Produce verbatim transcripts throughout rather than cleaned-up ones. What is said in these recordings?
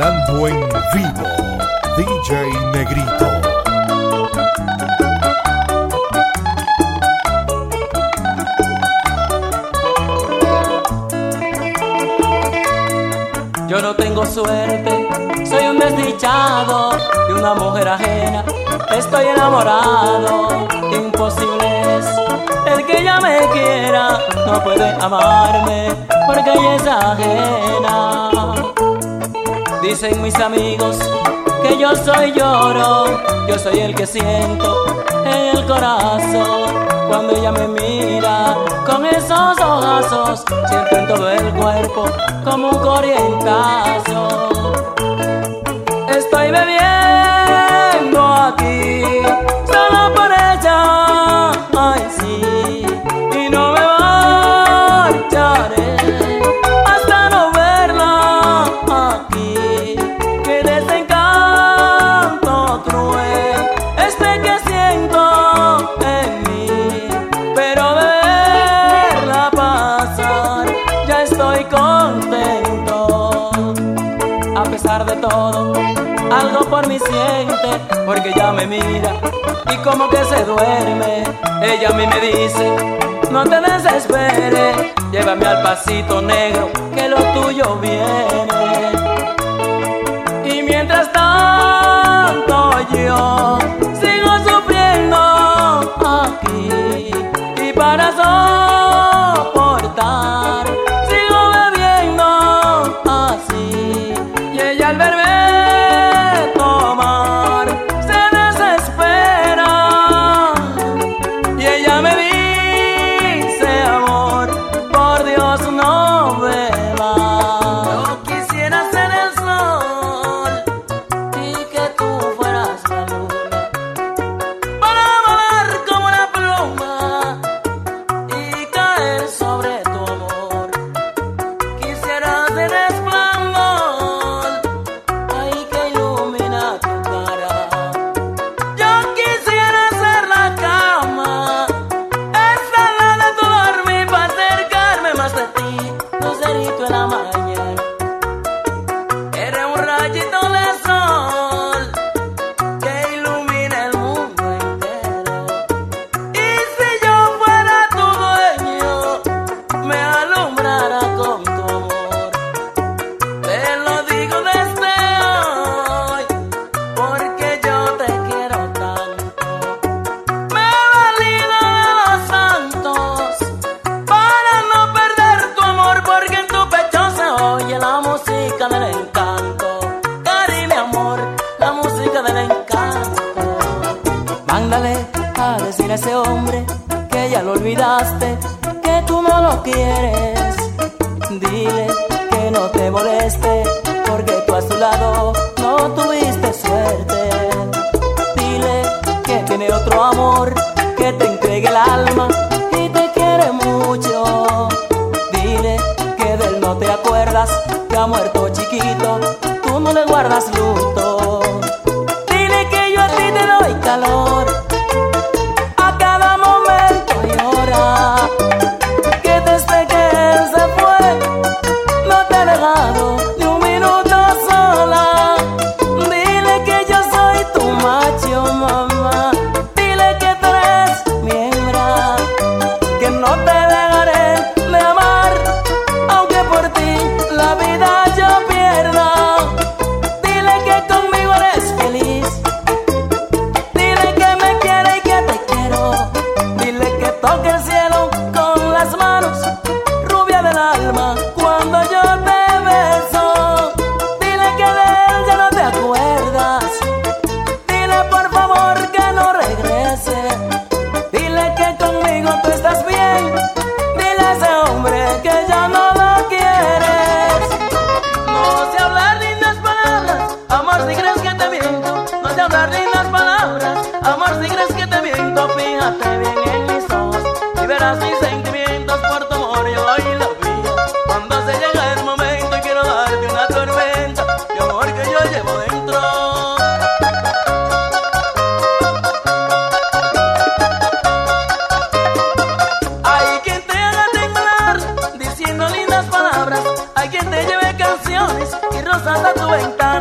Bailando en vivo, D J Negrito. Yo no tengo suerte, soy un desdichado de una mujer ajena. Estoy enamorado, imposible es el que ella me quiera. No puede amarme porque ella es ajena. Dicen mis amigos que yo soy lloro, yo soy el que siento en el corazón. Cuando ella me mira con esos ojazos, siento en todo el cuerpo como un corrientazo. Estoy bebiendo aquí solo por ella, ay sí, y no me marcharé hasta no verla aquí. Qué desencanto cruel este que siento en mí, pero de verla pasar ya estoy contento. A pesar de todo, algo por mí siente, porque ella me mira y como que se duerme. Ella a mí me dice, no te desesperes, llévame al pasito negro, que lo tuyo viene. Y mientras tanto yo sigo sufriendo aquí, y para soportar sigo bebiendo así. Y ella al verme tomar se desespera, y ella me dice, amor, por Dios no bebas. Yo quisiera ser el sol y que tú fueras la luna, para volar como una pluma y caer sobre tu amor. Quisiera ser resplandor, ay, que ilumina tu cara. Yo quisiera ser la cama, esa la de tu dormir, para acercarme más de ti, lucerito en la mañana. Eres un rayito de sol que ilumina el mundo entero. Y si yo fuera tu dueño, me alumbrara con tu amor. Te lo digo desde hoy, porque yo te quiero tanto. Me he valido de los santos para no perder tu amor, porque en tu pecho se oye la música del encanto. Cari, mi amor, la música del encanto. Mándale a decir a ese hombre que ya lo olvidaste, que tú no lo quieres. Dile que no te moleste, porque tú a su lado no tuviste suerte. Dile que tiene otro amor, que te entregue el alma y te quiere mucho. Dile que de él no te acuerdas, que ha muerto chiquito, tú no le guardas luto. Dile que yo a ti te doy calor a cada momento y hora, que desde que él se fue no te he dejado ni un minuto sola. Dile que yo soy tu macho, mamá. Dile que tú eres mi hembra, que no te dejaré de amar, aunque por ti la vida yo pierda. Dile que conmigo eres feliz, dile que me quiere y que te quiero. Dile que toque el cielo con las manos, rubia del alma, cuando yo te beso. Dile que de él ya no te acuerdas, dile por favor que no regrese. Dile que conmigo tú estás bien, dile a ese hombre que ya no lo quieres. No sé hablar lindas palabras, amor, si crees que te miento. No sé hablar lindas palabras, amor, si crees que te miento. Fíjate bien en mis ojos y verás mis sentimientos por tu amor. Yo hoy lo vi cuando se llega el momento y quiero darte una tormenta de amor que yo llevo dentro. Hay quien te haga temblar diciendo lindas palabras, hay quien te lleve canciones y rosas a tu ventana.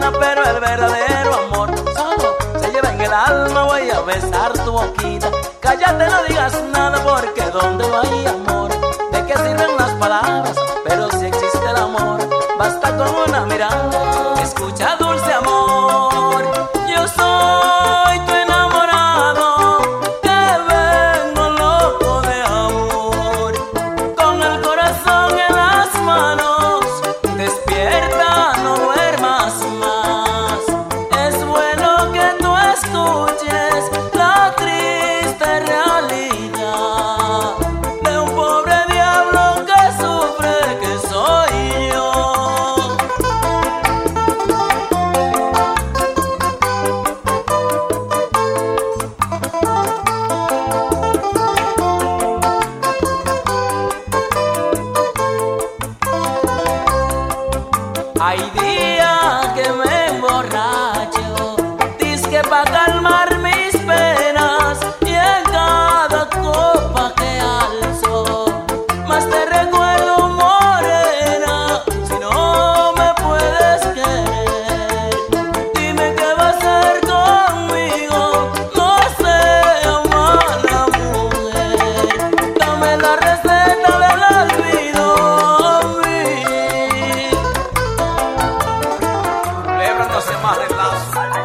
Hay días que me emborracho, dizque pa' calmar mis penas, y en cada copa que alzo, más te recuerdo, morena. Si no me puedes querer, dime qué va a hacer conmigo. No sea mala mujer, dame la receta del olvido a mí. Lebrándose más relajo.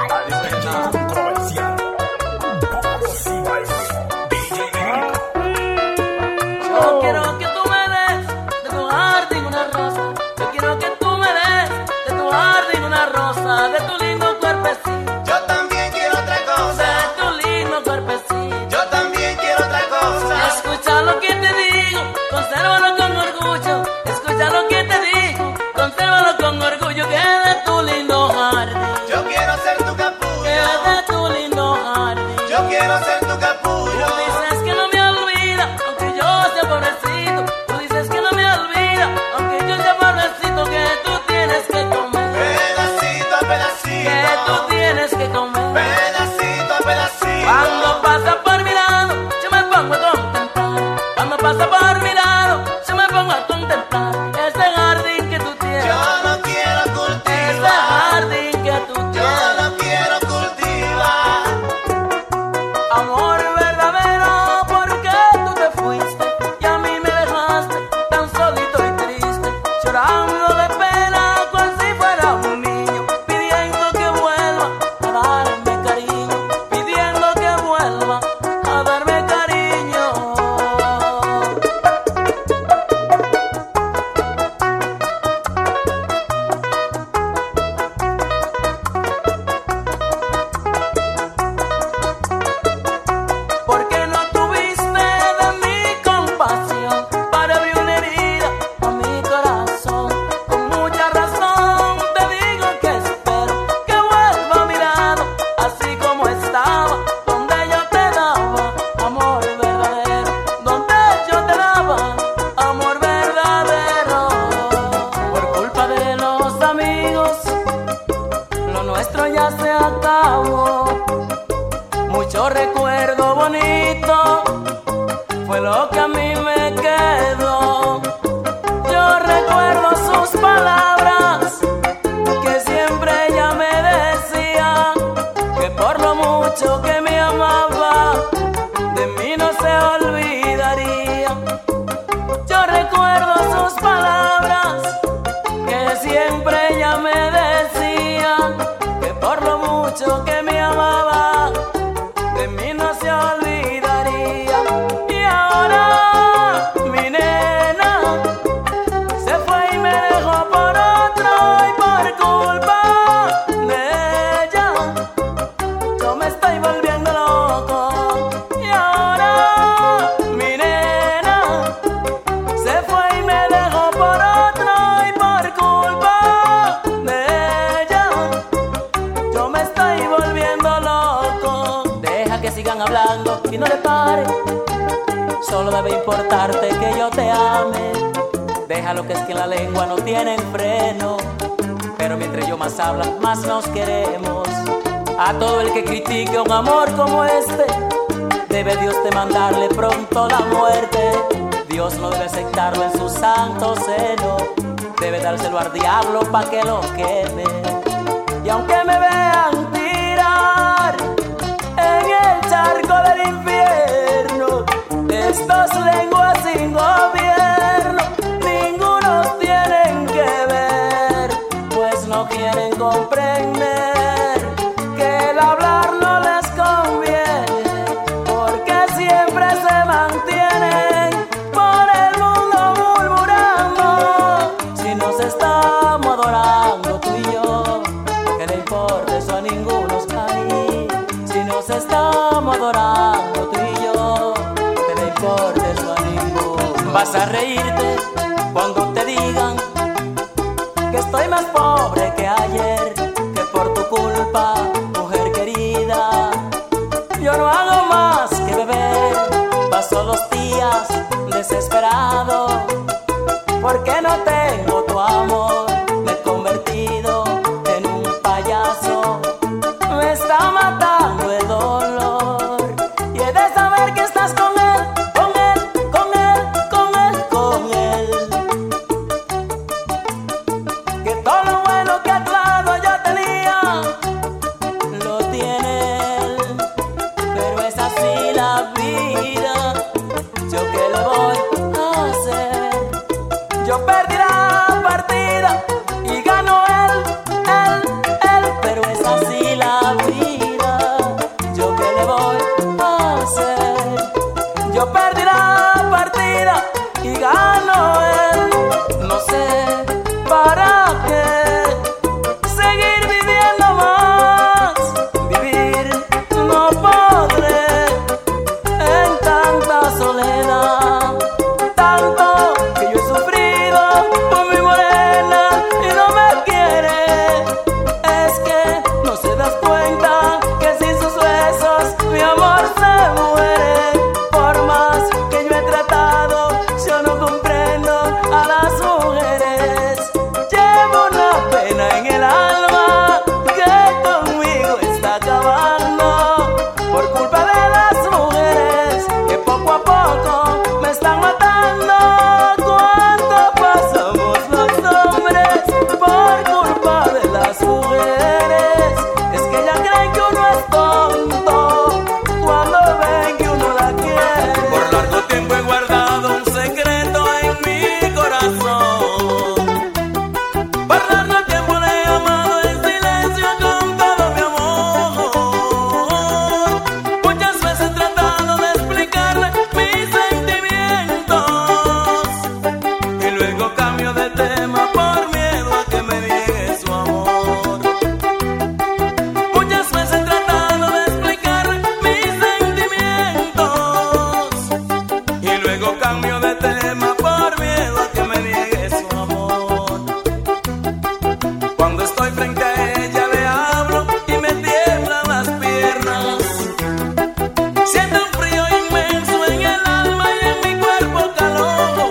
Yo quiero que tú me des de tu jardín una rosa. Yo quiero que tú me des de tu jardín una rosa, de tu lindo cuerpecito, Yo también quiero otra cosa. de tu lindo cuerpecito. Yo también quiero otra cosa. Escucha lo que te digo, consérvalo con orgullo. Escucha lo que te digo, consérvalo con orgullo. Que de tu lindo jardín, Yo quiero ser tu que capullo. de tu lindo jardín. Yo quiero ser tu Tú capullo. dices que no me olvida, aunque yo sea pobrecito. Tú dices que no me olvida, aunque yo sea pobrecito. Que tú tienes que comer, Pedacito a que tú pedacito. tienes que comer. Pedacito a pedacito. Cuando pasa por mi lado, yo me pongo a contemplar. Cuando pasa por mi lado, yo me pongo a contemplar ese jardín que tú tienes, Yo no quiero ese cultivar. jardín que tú Yo tienes. no quiero cultivar. Amor verdadero, ¿por qué tú te fuiste y a mí me dejaste tan solito y triste, llorando de pena cual si fuera un niño, pidiendo que vuelva a darme cariño, pidiendo que vuelva a darme cariño? ¿Por qué no tuviste de mi compasión para abrir una herida a mi corazón? Con mucha razón te digo que espero que vuelva a mi lado, así como estaba, donde yo te daba amor verdadero, donde yo te daba amor verdadero. Por culpa de los amigos, lo nuestro ya se acabó. Mucho recuerdo bonito fue lo que a mí me quedó. Yo recuerdo sus palabras, que siempre ella me decía que por lo mucho que me amaba, de mí no se olvidaría. Yo recuerdo sus palabras, que siempre ella me decía que por lo mucho que me amaba, de mí no se olvidaría. Y ahora mi nena se fue y me dejó por otro, y por culpa de ella yo me estoy volviendo loco. Y ahora mi nena se fue y me dejó por otro, y por culpa de ella yo me estoy volviendo loco. Deja que sigan hablando y no le paren, solo debe importarte que yo te ame. Déjalo, que es que la lengua no tiene freno, pero mientras yo más habla, más nos queremos. A todo el que critique un amor como este, debe Dios de mandarle pronto la muerte. Dios no debe aceptarlo en su santo seno, debe dárselo al diablo pa' que lo queme. Y aunque me vean tirar en el charco del infierno, estos lenguas sin gobierno, ningunos tienen que ver, pues no quieren comprender que el hablar no les conviene, porque siempre se mantienen por el mundo murmurando. Si nos estamos adorando tú y yo, que le importa eso a ninguno ahí. Si nos estamos adorando tú y yo, que le importa eso a ninguno. Vas a reírte cuando te digan que estoy más pobre que ayer, que por tu culpa, mujer querida, yo no hago más que beber. Paso los días desesperado porque no tengo tu amor, me convertí Por largo tiempo le he amado en silencio con todo mi amor. Muchas veces he tratado de explicarle mis sentimientos y luego cambio de tema por miedo a que me niegue su amor. Muchas veces he tratado de explicarle mis sentimientos y luego cambio de tema por miedo a que me niegue su amor. Cuando estoy frente a ella le hablo y me tiemblan las piernas. Siento un frío inmenso en el alma y en mi cuerpo calor.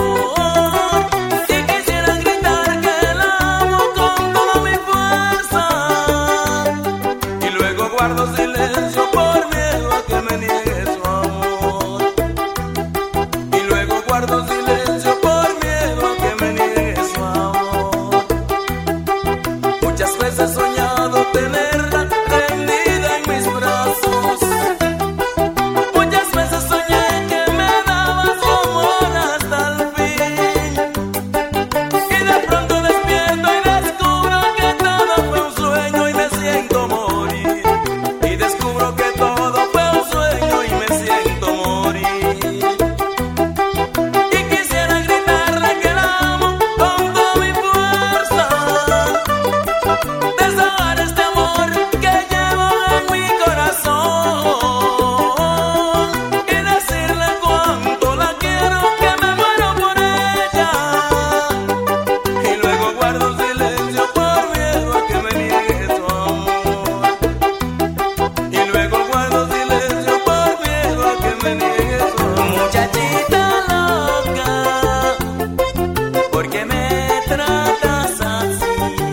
Y quisiera gritar que la amo con toda mi fuerza. Y luego guardo silencio por miedo a que me niegue su amor. Y luego guardo silencio por miedo a que me niegue su amor. Muchas veces he soñado tenerla rendida en mis brazos. Muchas veces soñé que me daba su amor hasta el fin. Y de pronto despierto y descubro que todo fue un sueño y me siento morir. Y descubro que todo fue un sueño y me siento morir. Y quisiera gritarle que la amo con toda mi fuerza. Desahogar este amor que llevo en mi corazón y decirle cuánto la quiero, que me muero por ella. Y luego guardo silencio por miedo a que me niegue su amor. Y luego guardo silencio por miedo a que me niegue su amor. Muchachita loca, ¿por qué me tratas así?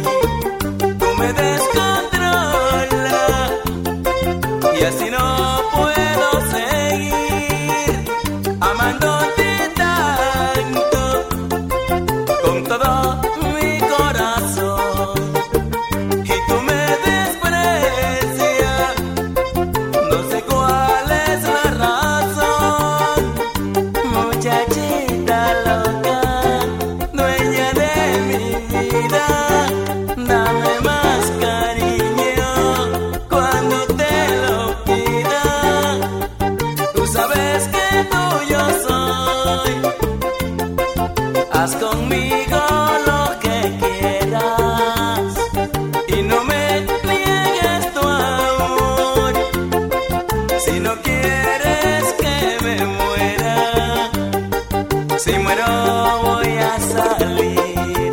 Tú me descontrolas y así no puedo seguir amándote tanto con todo mi corazón. Y tú me desprecias, no sé cuál es la razón. Muchachita loca, dueña de mi vida, dame más cariño cuando te lo pida. Tú sabes que tuyo soy, haz conmigo lo que quieras y no me niegues tu amor. Si no quieres que me muera, si muero voy a salir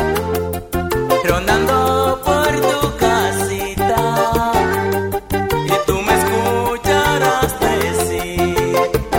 rondando por tu casita y tú me escucharás decir: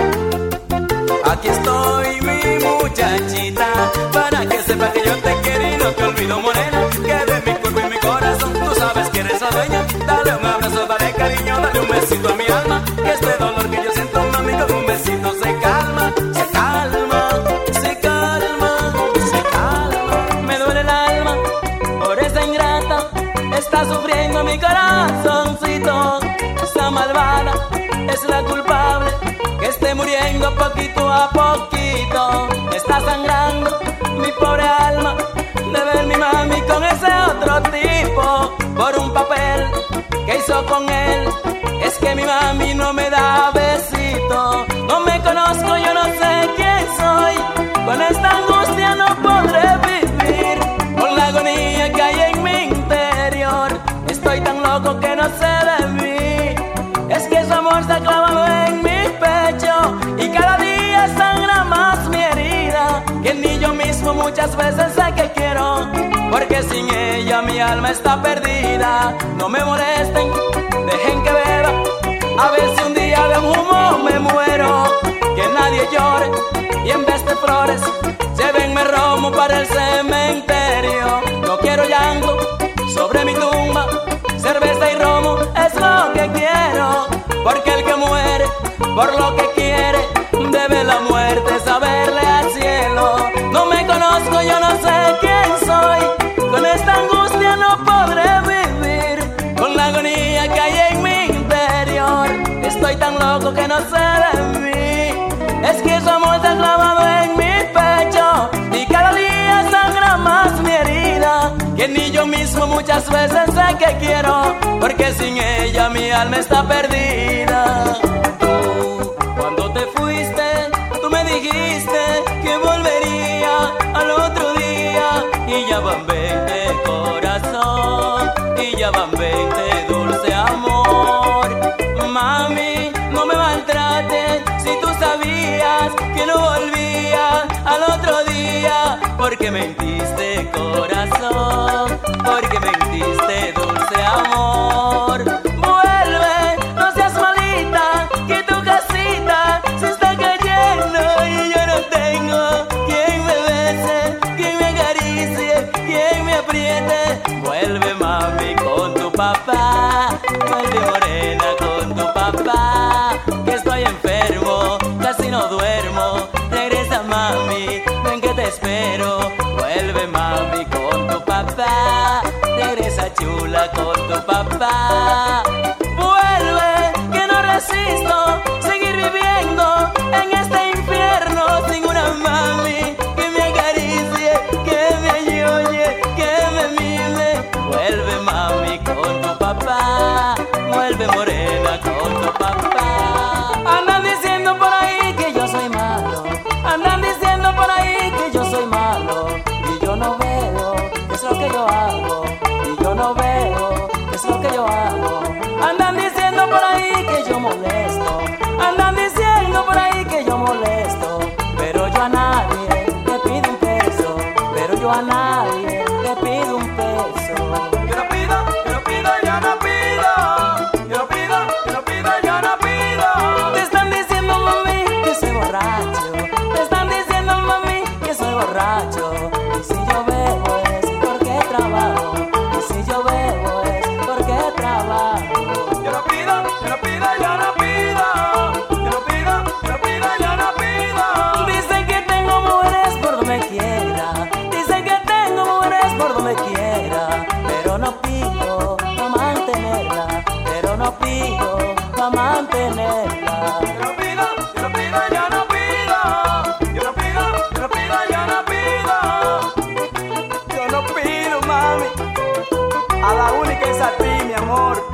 aquí estoy, mi muchachita, para que sepa que yo te quiero y no te olvido, morena, que de mi cuerpo y mi corazón tú sabes que eres la dueña. Dale un abrazo, dale cariño, dale un besito a mi alma, que este dolor que yo siento, mami, con un besito se calma, se calma, se calma, se calma. Me duele el alma por esa ingrata, está sufriendo mi corazoncito. Esa malvada es la culpable, que esté muriendo poquito a poquito. Está sangrando mi pobre alma de ver mi mami con ese otro tipo por un papel que hizo con él. Es que mi mami no me da besito. No me conozco, yo no sé quién soy. Con esta angustia no podré vivir, con la agonía que hay en mi interior. Estoy tan loco que no sé de mí. Es que su amor se ha clavado en mi pecho y cada día sangra más mi herida, que ni yo mismo muchas veces sé que quiero, porque sin ella mi alma está perdida. No me molesten, dejen que beba, a ver si un día de un humo me muero. Que nadie llore y en vez de flores llévenme romo para el cementerio. No quiero llanto sobre mi tumba, cerveza y romo es lo que quiero, porque el que muere por lo que quiere debe la muerte saberle al cielo. No me conozco, yo no sé quién soy, con esta angustia no podré vivir, con la agonía que hay en mi interior. Estoy tan loco que no sé de mí. Es que su amor está clavado en mi pecho y cada día sangra más mi herida, mismo muchas veces sé que quiero, porque sin ella mi alma está perdida. Tú, cuando te fuiste, tú me dijiste que volvería al otro día, y ya van veinte corazón, y ya van veinte dulce amor. Mami, no me maltrates si tú sabías que no volvía al otro día, porque mentiste corazón, porque mentiste dulce amor. Vuelve, no seas malita, que tu casita se está cayendo y yo no tengo quien me bese, quien me acaricie, quien me apriete. Vuelve mami con tu papá, vuelve morena con tu papá, que estoy enfermo, casi no duermo. Regresa mami, ven que te espero. Vuelve mami con tu papá, regresa chula con tu papá. Vuelve, que no resisto seguir viviendo en este infierno sin una mami que me acaricie, que me ayude, que me mime. Vuelve mami con tu papá, vuelve morena con tu papá. Andan diciendo por ahí que yo soy malo, andan diciendo por ahí que yo soy malo, y yo no veo qué es lo que yo hago, y yo no veo qué es lo que yo hago. Andan diciendo por ahí que yo molesto, andan diciendo por ahí que yo molesto, pero yo a nadie le pido un peso, pero yo a nadie le pido un peso. Yo no pido, yo no pido, yo no pido. Yo no pido, yo no pido, yo no pido. Te están diciendo mami que soy borracho, te están diciendo mami que soy borracho, y si yo bebo es porque trabajo, y si yo bebo es porque trabajo. Yo no pido, yo no pido, yo no pido. Yo no pido, yo no pido, yo no pido. Dicen que tengo mujeres por donde quiera, dicen que tengo mujeres por donde quiera, pero no pido pa' mantenerla, pero no pido pa' mantenerla. Yo no pido, yo no pido, yo no pido. Yo no pido, yo no pido, yo no pido. Yo no pido mami, a la única es a ti mi amor,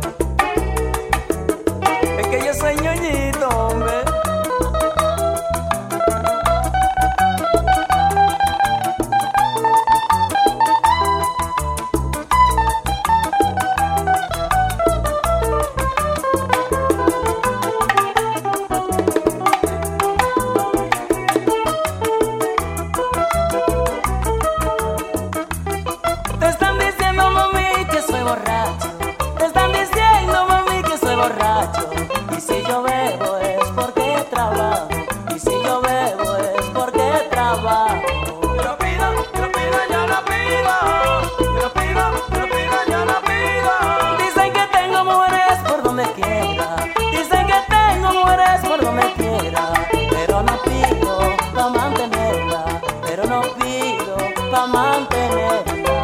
es que yo soy ñoñito hombre. Te están diciendo mami que soy borracho, te están diciendo mami que soy borracho, y si yo bebo es porque trabajo, y si yo bebo es porque trabajo. Yo no pido, yo no pido, yo no pido. Yo no pido, yo no pido, yo no pido. Dicen que tengo mujeres por donde quiera, dicen que tengo mujeres por donde quiera, pero no pido pa' mantenerla, pero no pido pa' mantenerla.